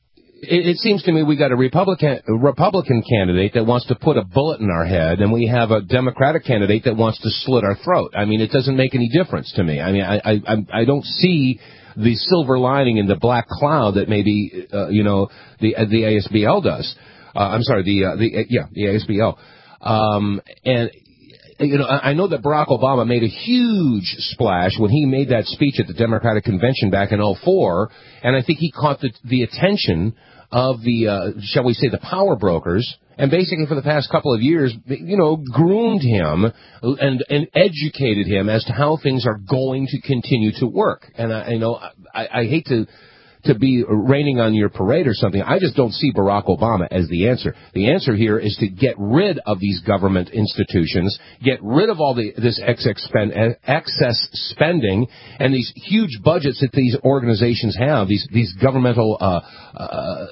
It, it seems to me we got a Republican a Republican candidate that wants to put a bullet in our head, and we have a Democratic candidate that wants to slit our throat. I mean, it doesn't make any difference to me. I mean, I I, I don't see the silver lining in the black cloud that maybe uh, you know the the A S B L does. Uh, I'm sorry, the uh, the uh, yeah the A S B L. Um, and you know, I know that Barack Obama made a huge splash when he made that speech at the Democratic Convention back in oh four, and I think he caught the the attention of the, uh, shall we say, the power brokers, and basically for the past couple of years, you know, groomed him and, and educated him as to how things are going to continue to work. And I, you know, I, I hate to, to be raining on your parade or something. I just don't see Barack Obama as the answer. The answer here is to get rid of these government institutions, get rid of all the, this excess, spend, excess spending and these huge budgets that these organizations have, these, these governmental, uh, uh,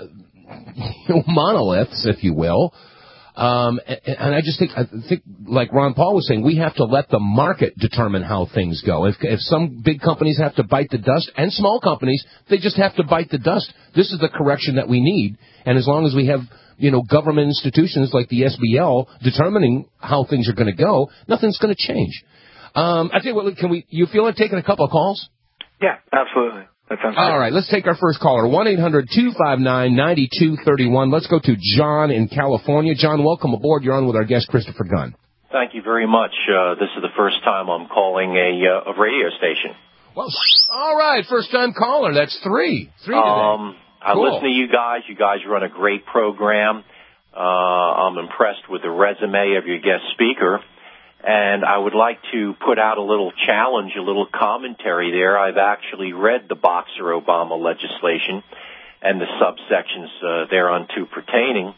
monoliths, if you will. Um, and, and I just think, I think, like Ron Paul was saying, we have to let the market determine how things go. If, if some big companies have to bite the dust, and small companies, they just have to bite the dust. This is the correction that we need. And as long as we have, you know, government institutions like the S B L determining how things are going to go, nothing's going to change. Um, I think, what, can we? You feel like taking a couple of calls? Yeah, absolutely. All right, let's take our first caller, one eight hundred two five nine nine two three one. Let's go to John in California. John, welcome aboard. You're on with our guest, Christopher Gunn. Thank you very much. Uh, this is the first time I'm calling a, uh, a radio station. Well, all right, first-time caller. That's three. Three today. Um, I cool. listen to you guys. You guys run a great program. Uh, I'm impressed with the resume of your guest speaker. And I would like to put out a little challenge, a little commentary there. I've actually read the Boxer-Obama legislation and the subsections uh, thereunto pertaining.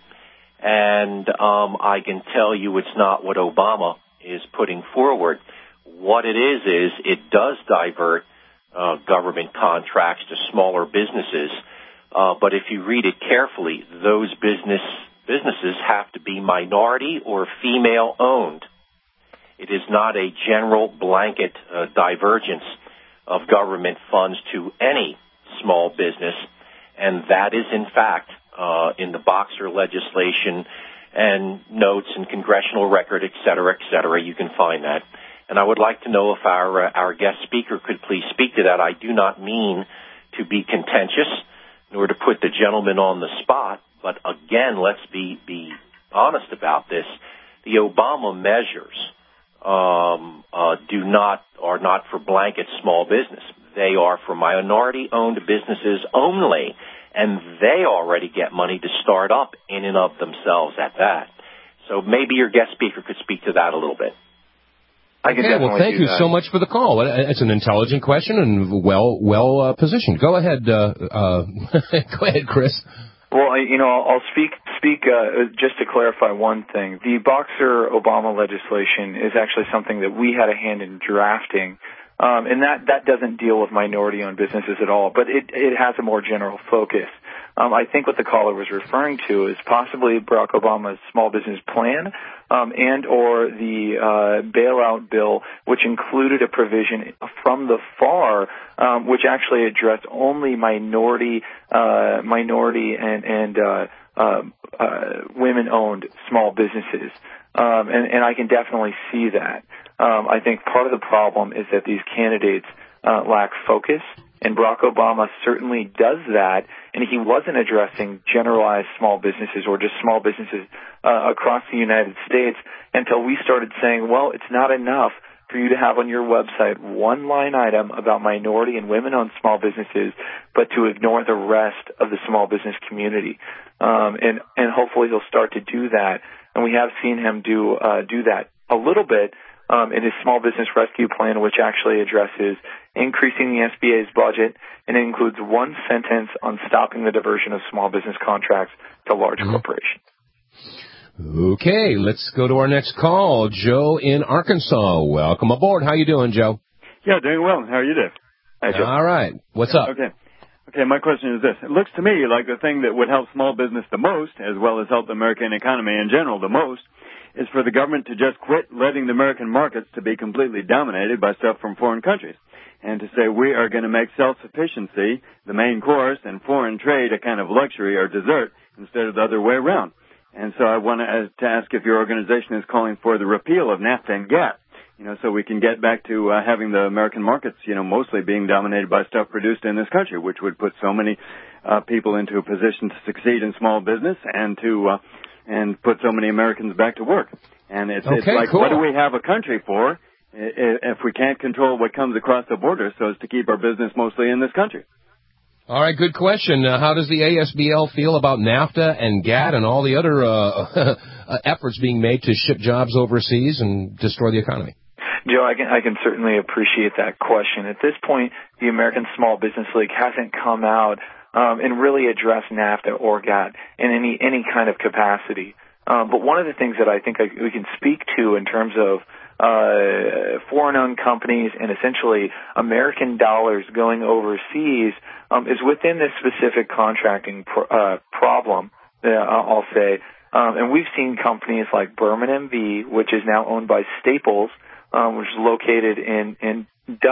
And um, I can tell you it's not what Obama is putting forward. What it is is it does divert uh, government contracts to smaller businesses. Uh, but if you read it carefully, those business businesses have to be minority or female-owned. It is not a general blanket uh, divergence of government funds to any small business, and that is, in fact, uh, in the Boxer legislation and notes and congressional record, et cetera, et cetera. You can find that. And I would like to know if our uh, our guest speaker could please speak to that. I do not mean to be contentious, nor to put the gentleman on the spot, but again, let's be, be honest about this. The Obama measures Um, uh, do not, are not for blanket small business. They are for minority-owned businesses only, and they already get money to start up in and of themselves at that. So maybe your guest speaker could speak to that a little bit. I can okay, well, thank you that. so much for the call. It's an intelligent question and well, well uh, positioned. Go ahead, uh, uh, go ahead, Chris. Well, you know, I'll speak speak uh, just to clarify one thing. The Boxer-Obama legislation is actually something that we had a hand in drafting, um, and that, that doesn't deal with minority-owned businesses at all, but it, it has a more general focus. Um, I think what the caller was referring to is possibly Barack Obama's small business plan um, and or the uh, bailout bill, which included a provision from the F A R, um, which actually addressed only minority, uh, minority and and uh, uh, uh, women-owned small businesses. Um, and, and I can definitely see that. Um, I think part of the problem is that these candidates uh, lack focus, and Barack Obama certainly does that, and he wasn't addressing generalized small businesses or just small businesses uh, across the United States until we started saying, well, it's not enough for you to have on your website one line item about minority and women-owned small businesses, but to ignore the rest of the small business community. Um, and, and hopefully he'll start to do that. And we have seen him do uh, do that a little bit um, in his small business rescue plan, which actually addresses increasing the S B A's budget, and it includes one sentence on stopping the diversion of small business contracts to large mm-hmm. corporations. Okay, let's go to our next call. Joe in Arkansas. Welcome aboard. How you doing, Joe? Yeah, doing well. How are you doing? Hi, Joe. All right. What's up? Okay. Okay, my question is this. It looks to me like the thing that would help small business the most, as well as help the American economy in general the most, is for the government to just quit letting the American markets to be completely dominated by stuff from foreign countries, and to say we are going to make self-sufficiency the main course and foreign trade a kind of luxury or dessert instead of the other way around. And so I want to ask if your organization is calling for the repeal of NAFTA and GATT, you know, so we can get back to uh, having the American markets, you know, mostly being dominated by stuff produced in this country, which would put so many uh, people into a position to succeed in small business and to uh, and put so many Americans back to work. And it's, okay, it's like, cool. What do we have a country for if we can't control what comes across the border so as to keep our business mostly in this country? All right, good question. Uh, how does the A S B L feel about NAFTA and GATT and all the other uh, efforts being made to ship jobs overseas and destroy the economy? Joe, I can, I can certainly appreciate that question. At this point, the American Small Business League hasn't come out um, and really addressed NAFTA or GATT in any any kind of capacity. Um, but one of the things that I think I, we can speak to in terms of uh, foreign-owned companies and essentially American dollars going overseas um, is within this specific contracting pro- uh, problem, uh, I'll say. Um, and we've seen companies like Berman and V, which is now owned by Staples, um, which is located in in,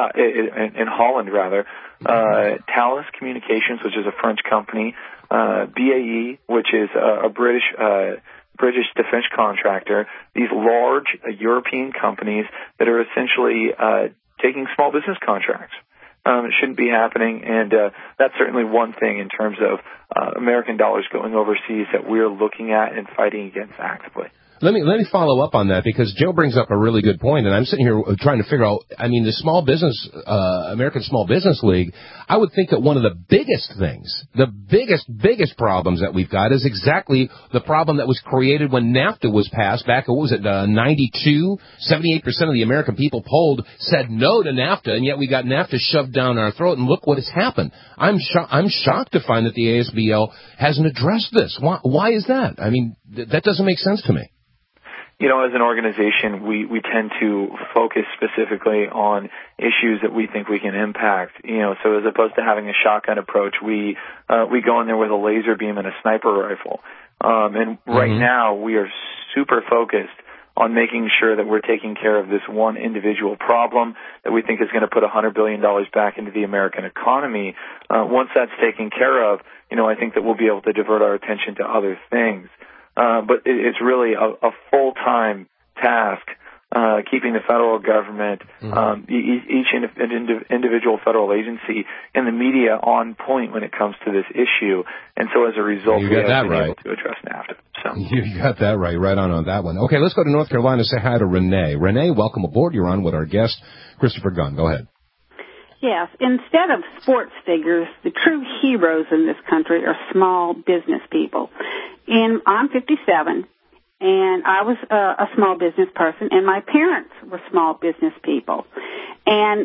in, in Holland, rather. Uh, Thales Communications, which is a French company. Uh, B A E, which is a, a British uh, British defense contractor. These large uh, European companies that are essentially uh, taking small business contracts. Um, it shouldn't be happening, and uh, that's certainly one thing in terms of uh, American dollars going overseas that we're looking at and fighting against actively. Let me let me follow up on that, because Joe brings up a really good point, and I'm sitting here trying to figure out, I mean, the small business, uh, American Small Business League, I would think that one of the biggest things, the biggest, biggest problems that we've got is exactly the problem that was created when NAFTA was passed back, what was it, uh, ninety-two? seventy-eight percent of the American people polled said no to NAFTA, and yet we got NAFTA shoved down our throat, and look what has happened. I'm, sho- I'm shocked to find that the A S B L hasn't addressed this. Why, why is that? I mean, th- that doesn't make sense to me. You know, as an organization, we, we tend to focus specifically on issues that we think we can impact. You know, so as opposed to having a shotgun approach, we uh, we go in there with a laser beam and a sniper rifle. Um, and right mm-hmm. now, we are super focused on making sure that we're taking care of this one individual problem that we think is going to put one hundred billion dollars back into the American economy. Uh, once that's taken care of, you know, I think that we'll be able to divert our attention to other things. Uh, but it, it's really a, a full-time task, uh, keeping the federal government, mm-hmm. um, e- each ind- individual federal agency, and the media on point when it comes to this issue. And so as a result, you we got have that been right. able to address NAFTA. So. You got that right, right on on that one. Okay, let's go to North Carolina. Say hi to Renee. Renee, welcome aboard. You're on with our guest, Christopher Gunn. Go ahead. Yes, instead of sports figures, the true heroes in this country are small business people. And I'm fifty-seven, and I was a, a small business person, and my parents were small business people. And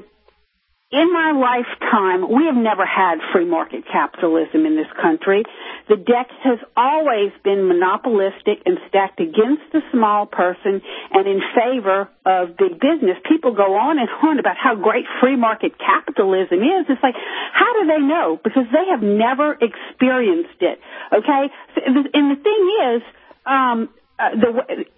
in my lifetime, we have never had free market capitalism in this country. The deck has always been monopolistic and stacked against the small person and in favor of big business. People go on and on about how great free market capitalism is. It's like, how do they know? Because they have never experienced it, okay? And the thing is, um, Uh, the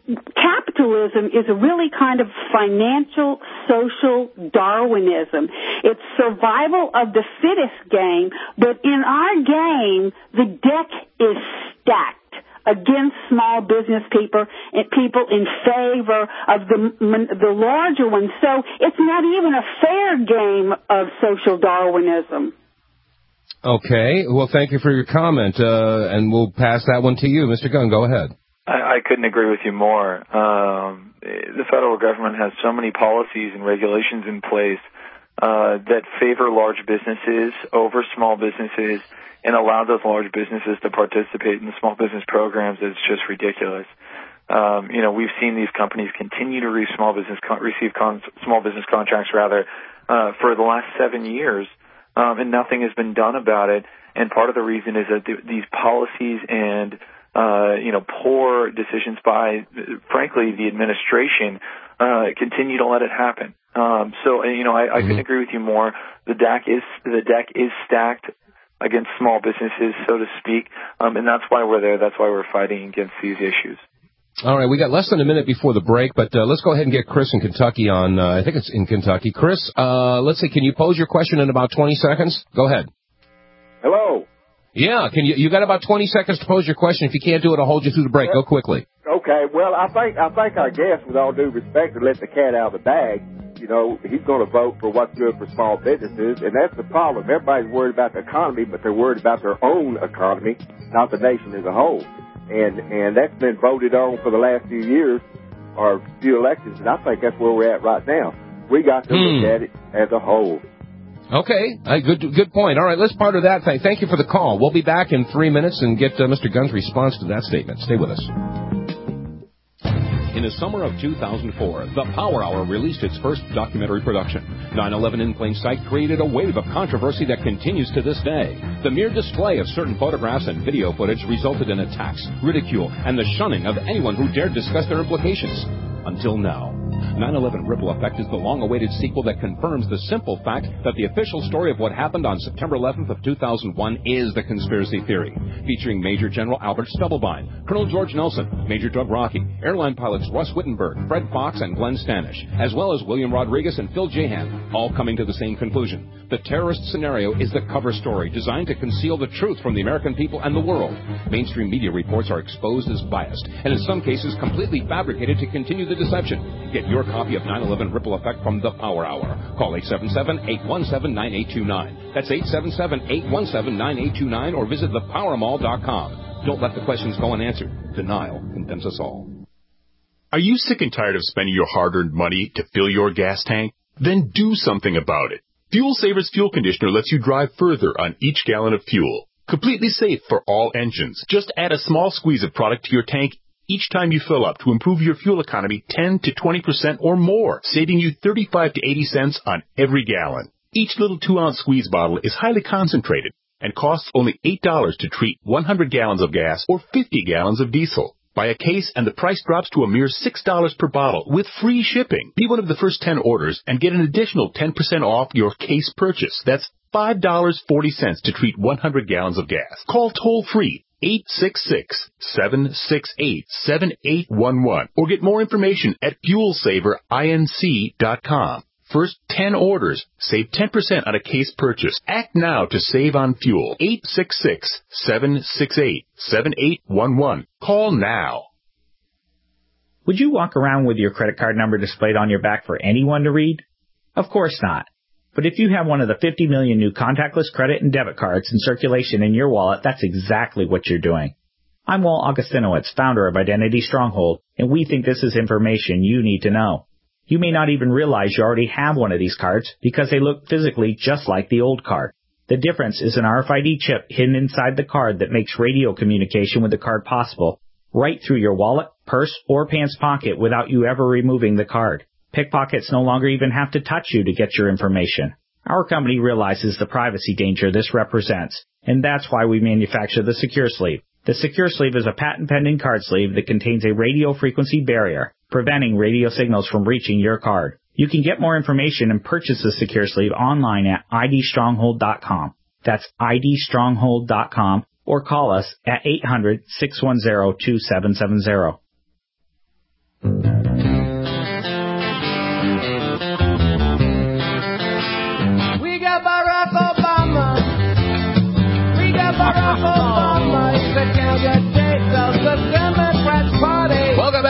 capitalism is a really kind of financial, social Darwinism. It's survival of the fittest game, but in our game, the deck is stacked. against small business people and people in favor of the the larger ones. So it's not even a fair game of social Darwinism. Okay. Well, thank you for your comment, uh, and we'll pass that one to you. Mister Gunn, go ahead. I, I couldn't agree with you more. Um, the federal government has so many policies and regulations in place uh, that favor large businesses over small businesses and allow those large businesses to participate in the small business programs. It's just ridiculous. Um, you know, we've seen these companies continue to receive small business con- receive con- small business contracts rather uh, for the last seven years, um, and nothing has been done about it. And part of the reason is that th- these policies and uh, you know poor decisions by, frankly, the administration uh, continue to let it happen. Um, so, you know, I, I couldn't agree with you more. The deck is the deck is stacked against small businesses, so to speak, um, and that's why we're there. That's why we're fighting against these issues. All right, we got less than a minute before the break, but uh, let's go ahead and get Chris in Kentucky on, uh, I think it's in Kentucky. Chris, uh, let's see, can you pose your question in about twenty seconds? Go ahead. Hello. Yeah, can you, you got about twenty seconds to pose your question. If you can't do it, I'll hold you through the break. Go quickly. Okay, well, I think, I think our guest, with all due respect, to let the cat out of the bag. You know, he's going to vote for what's good for small businesses, and that's the problem. Everybody's worried about the economy, but they're worried about their own economy, not the nation as a whole. And and that's been voted on for the last few years, or few elections, and I think that's where we're at right now. We got to hmm. look at it as a whole. Okay, uh, good good point. All right, let's part of that thing. Thank you for the call. We'll be back in three minutes and get uh, Mister Gunn's response to that statement. Stay with us. In the summer of two thousand four, the Power Hour released its first documentary production. nine eleven in Plain Sight created a wave of controversy that continues to this day. The mere display of certain photographs and video footage resulted in attacks, ridicule, and the shunning of anyone who dared discuss their implications. Until now. nine eleven Ripple Effect is the long-awaited sequel that confirms the simple fact that the official story of what happened on September eleventh of two thousand one is the conspiracy theory, featuring Major General Albert Stubblebine, Colonel George Nelson, Major Doug Rockey, airline pilots Russ Wittenberg, Fred Fox, and Glenn Stanish, as well as William Rodriguez and Phil Jahan, all coming to the same conclusion. The terrorist scenario is the cover story designed to conceal the truth from the American people and the world. Mainstream media reports are exposed as biased, and in some cases completely fabricated to continue the deception. Get your copy of nine eleven Ripple Effect from the Power Hour. Call eight seven seven, eight one seven, nine eight two nine. That's eight seven seven, eight one seven, nine eight two nine, or visit the power mall dot com. Don't let the questions go unanswered. Denial condemns us all. Are you sick and tired of spending your hard-earned money to fill your gas tank? Then do something about it. Fuel Savers Fuel Conditioner lets you drive further on each gallon of fuel. Completely safe for all engines. Just add a small squeeze of product to your tank each time you fill up to improve your fuel economy ten to twenty percent or more, saving you thirty-five to eighty cents on every gallon. Each little two-ounce squeeze bottle is highly concentrated and costs only eight dollars to treat one hundred gallons of gas or fifty gallons of diesel. Buy a case and the price drops to a mere six dollars per bottle with free shipping. Be one of the first ten orders and get an additional ten percent off your case purchase. That's five dollars and forty cents to treat one hundred gallons of gas. Call toll-free eight six six, seven six eight, seven eight one one or get more information at fuel saver inc dot com. First ten orders, save ten percent on a case purchase. Act now to save on fuel. eight six six, seven six eight, seven eight one one. Call now. Would you walk around with your credit card number displayed on your back for anyone to read? Of course not. But if you have one of the fifty million new contactless credit and debit cards in circulation in your wallet, that's exactly what you're doing. I'm Walt Augustinowitz, founder of Identity Stronghold, and we think this is information you need to know. You may not even realize you already have one of these cards because they look physically just like the old card. The difference is an R F I D chip hidden inside the card that makes radio communication with the card possible, right through your wallet, purse, or pants pocket without you ever removing the card. Pickpockets no longer even have to touch you to get your information. Our company realizes the privacy danger this represents, and that's why we manufacture the Secure Sleeve. The Secure Sleeve is a patent-pending card sleeve that contains a radio frequency barrier, preventing radio signals from reaching your card. You can get more information and purchase the Secure Sleeve online at I D stronghold dot com. That's I D stronghold dot com, or call us at eight hundred, six one zero, two seven seven zero. We got Barack Obama. We got Barack Obama. He's a candidate of the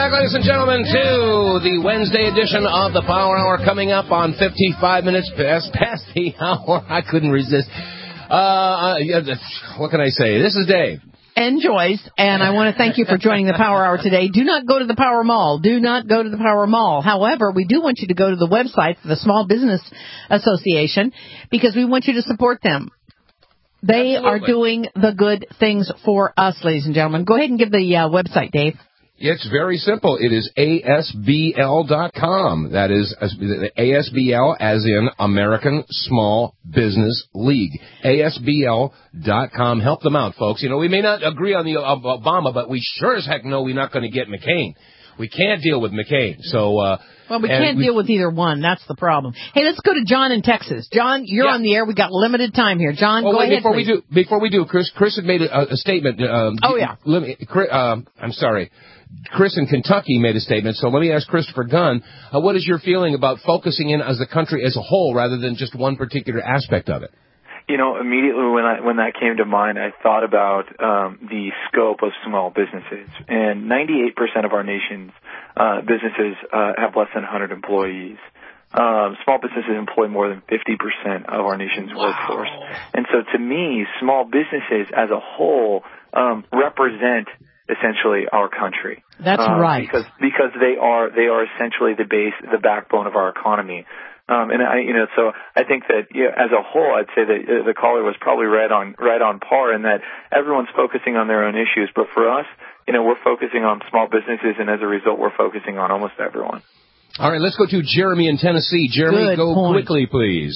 back, ladies and gentlemen, to the Wednesday edition of the Power Hour, coming up on fifty-five minutes past, past the hour. I couldn't resist. Uh, what can I say? This is Dave. And Joyce, and I want to thank you for joining the Power Hour today. Do not go to the Power Mall. Do not go to the Power Mall. However, we do want you to go to the website for the Small Business Association because we want you to support them. They Absolutely. are doing the good things for us, ladies and gentlemen. Go ahead and give the uh, website, Dave. It's very simple. It is A S B L dot com. That is A S B L as in American Small Business League. A S B L dot com. Help them out, folks. You know, we may not agree on the uh, Obama, but we sure as heck know we're not going to get McCain. We can't deal with McCain. So, uh, well, we can't we, deal with either one. That's the problem. Hey, let's go to John in Texas. John, you're yeah. on the air. We got limited time here. John, oh, go wait, ahead, before please. we do, before we do, Chris, Chris had made a, a statement. Um, oh yeah. Let me, um, I'm sorry. Chris in Kentucky made a statement. So let me ask Christopher Gunn, uh, what is your feeling about focusing in as a country as a whole rather than just one particular aspect of it? You know, immediately when I, when that came to mind, I thought about um, the scope of small businesses. And ninety-eight percent of our nation's uh, businesses uh, have less than one hundred employees. Um, small businesses employ more than fifty percent of our nation's wow. workforce. And so to me, small businesses as a whole um, represent essentially our country. That's um, right. Because because they are they are essentially the base, the backbone of our economy. Um, and I, you know, so I think that yeah, as a whole, I'd say that uh, the caller was probably right on right on par in that everyone's focusing on their own issues, but for us, you know, we're focusing on small businesses, and as a result, we're focusing on almost everyone. All right, let's go to Jeremy in Tennessee. Jeremy, Good go point. quickly, please.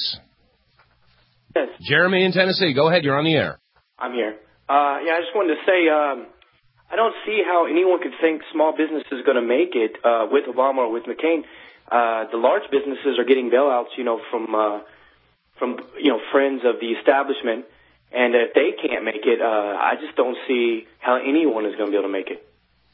Yes. Jeremy in Tennessee, go ahead. You're on the air. I'm here. Uh, yeah, I just wanted to say um, I don't see how anyone could think small business is going to make it uh, with Obama or with McCain. Uh, the large businesses are getting bailouts, you know, from, uh, from, you know, friends of the establishment. And if they can't make it, uh, I just don't see how anyone is going to be able to make it.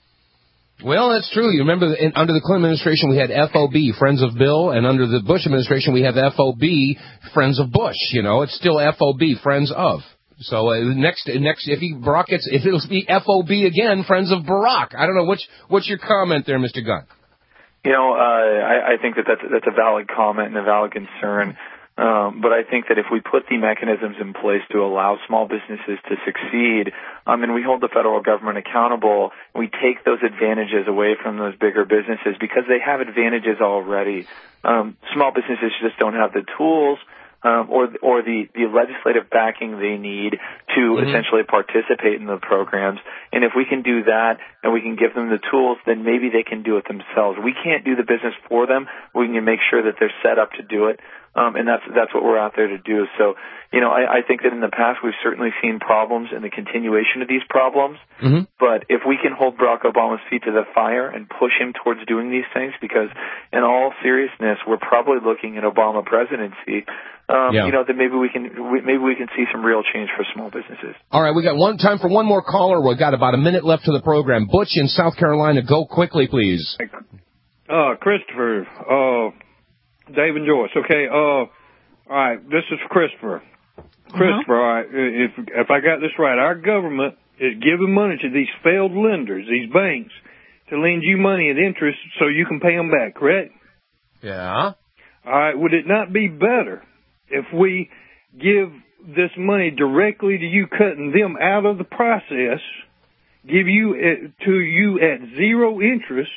Well, that's true. You remember in, under the Clinton administration we had F O B, Friends of Bill, and under the Bush administration we have F O B, Friends of Bush. You know, it's still F O B, Friends of. So uh, next, next, if he Barack gets, if it'll be F O B again, Friends of Barack. I don't know. What's what's your comment there, Mister Gunn? You know, uh, I, I think that that's, that's a valid comment and a valid concern. Um, but I think that if we put the mechanisms in place to allow small businesses to succeed, um, and we hold the federal government accountable, we take those advantages away from those bigger businesses because they have advantages already. Um, small businesses just don't have the tools Um, or or the, the legislative backing they need to mm-hmm. essentially participate in the programs. And if we can do that and we can give them the tools, then maybe they can do it themselves. We can't do the business for them. We can make sure that they're set up to do it. Um, and that's that's what we're out there to do. So, you know, I, I think that in the past we've certainly seen problems and the continuation of these problems. Mm-hmm. But if we can hold Barack Obama's feet to the fire and push him towards doing these things, because in all seriousness, we're probably looking at Obama presidency. Um, yeah. You know, that maybe we can we, maybe we can see some real change for small businesses. All right, we got one time for one more caller. We've got about a minute left to the program. Butch in South Carolina, go quickly, please. Uh, Christopher, uh, Dave and Joyce. Okay, uh, all right, this is Christopher. Christopher, uh-huh. all right, if if I got this right, our government is giving money to these failed lenders, these banks, to lend you money at interest so you can pay them back, correct? Yeah. All right, would it not be better if we give this money directly to you, cutting them out of the process, give you it to you at zero interest,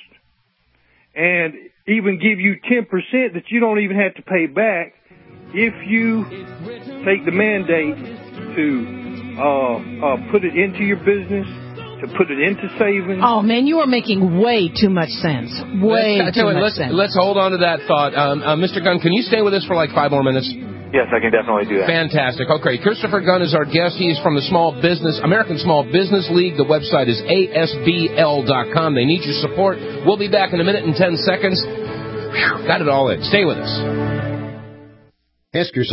and even give you ten percent that you don't even have to pay back if you take the mandate to uh, uh, put it into your business, to put it into savings? Oh, man, you are making way too much sense. Way let's, too you, much let's, sense. Let's hold on to that thought. Um, uh, Mister Gunn, can you stay with us for like five more minutes? Yes, I can definitely do that. Fantastic. Okay, Christopher Gunn is our guest. He is from the Small Business, American Small Business League. The website is A S B L dot com. They need your support. We'll be back in a minute and ten seconds. Whew, got it all in. Stay with us. Ask yourself.